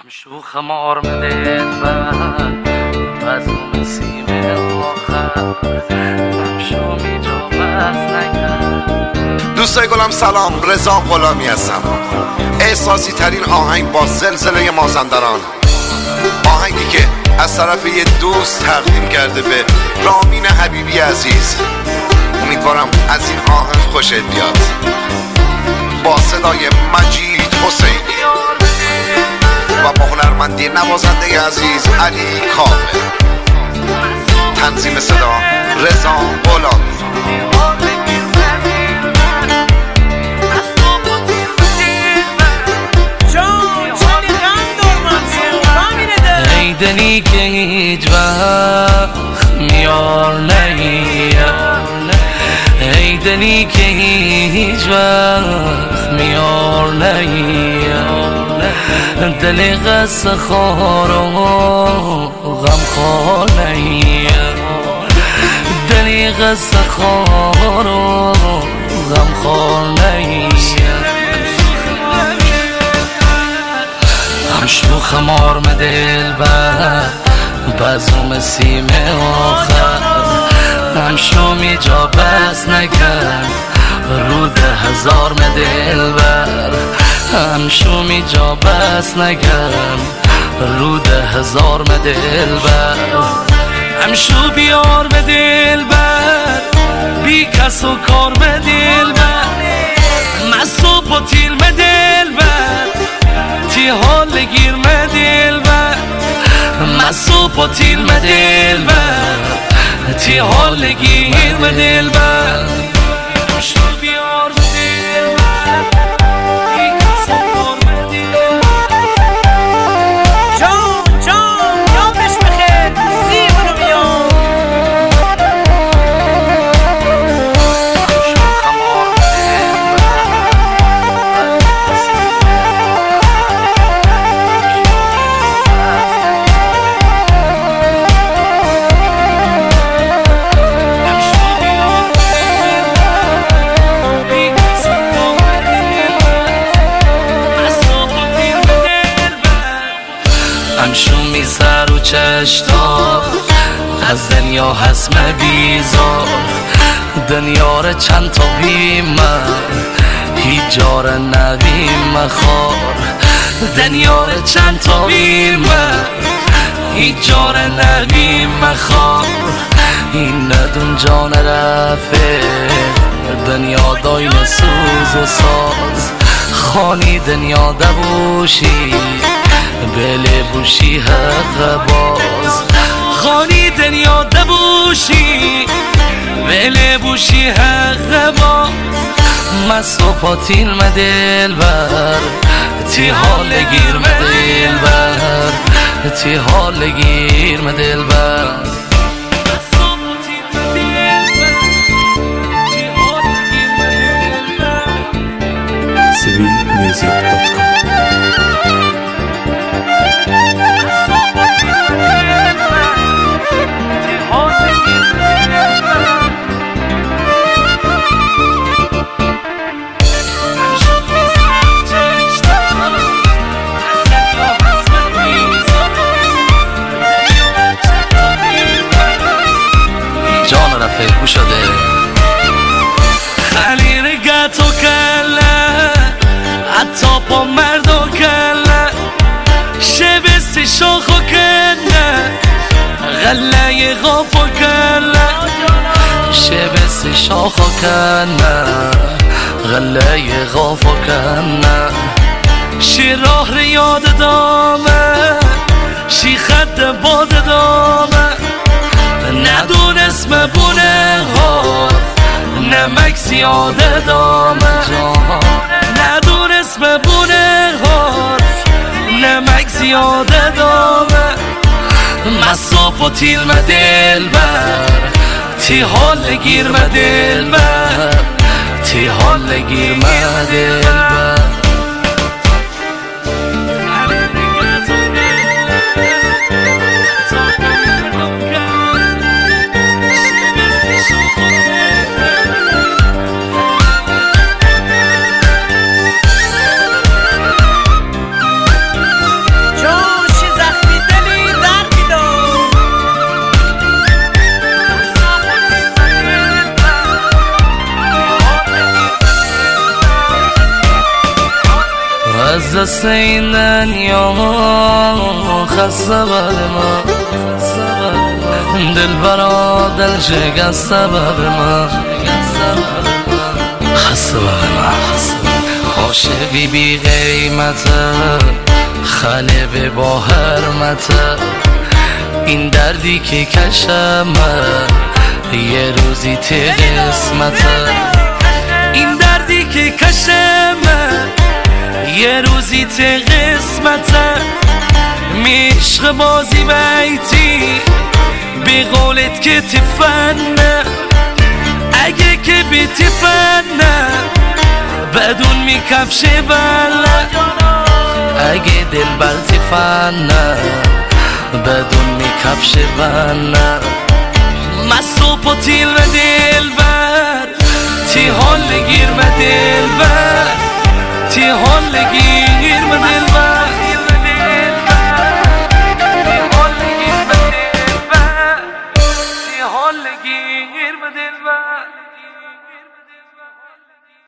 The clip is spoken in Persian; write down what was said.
شوخ مارمده بزوم سیمه آخر شو میجا بز نکرد. دوستای گلم سلام، رضا غلامی هستم. احساسی ترین آهنگ با زلزله مازندران، آهنگی که از طرف یه دوست تقدیم کرده به رامین حبیبی عزیز. امیدوارم از این آهنگ خوشت بیاد. با صدای مجید حسینی و با هنرمندی نوازنده عزیز علی کاوه. تنظیم صدا رضا غلامی. ای دلی که هیچ وقت میار نگیر، ای دلی که هیچ وقت میار نگیر، دل قصه خوار و غم خوار نگیر، دلی قصه خوار و غم خوار نگیر. شوخ مارم دل بزوم سیمه آخر شو می جا بس نکرد رود هزار دل بر شو می جا بس نکرد رود هزار دل بر شو بیار به دل بر بی کس و کار به دل بر مصوب و تیل به دل بر تی حال گیر مدل بر مصوب و تیل مدل بر تی حال گیر مدل بر شو بیار مدل بر ای کسا کار مدل جان یادش بخیر سیمونو بیار. شومی سر و چشتا از دنیا هست بیزار، دنیا را چند تا بیم هیچ جا را نبیم خار، دنیا را چند تا بیم هیچ جا را نبیم خار. این ندون جان رفه دنیا داین سوز و ساز، خانی دنیا دبوشی بله بوشی حق باز، خانی دنیا دبوشی بله بوشی حق باز. مصو پاتیل مدل بر تی حال گیر مدل بر تی حال گیر مدل بر civilmusic.com. جان رفیق شده خلیر گتو کله حتی با مرد و کله شبستی شاخ و کنه غله غاف و کله شبستی شاخ و کنه غله غاف و کنه شی راه ریاد دامه شی خط باد دامه ندون اسم بونه ها نمک زیاده دامه ندون اسم بونه ها نمک زیاده دامه مصاب و تیل مدل بر تی حال گیر مدل بر تی حال گیر مدل بر جان مثل این دنیا خسته بر ما دل برا دل شکسته بر ما خسته بر ما عاشقی بی قیمت خلب با حرمت این دردی که کشم یه روزی ته قسمت این دردی که کشم یه روزی ته قسمت میشق بازی بیتی به قولت که تفنه اگه که بی تفنه بدون می کفش بله اگه دل بر تفنه بدون می کفش بله مصروب و تیل و دل بر تی حال گیر و دل بر تی حال گیر و دل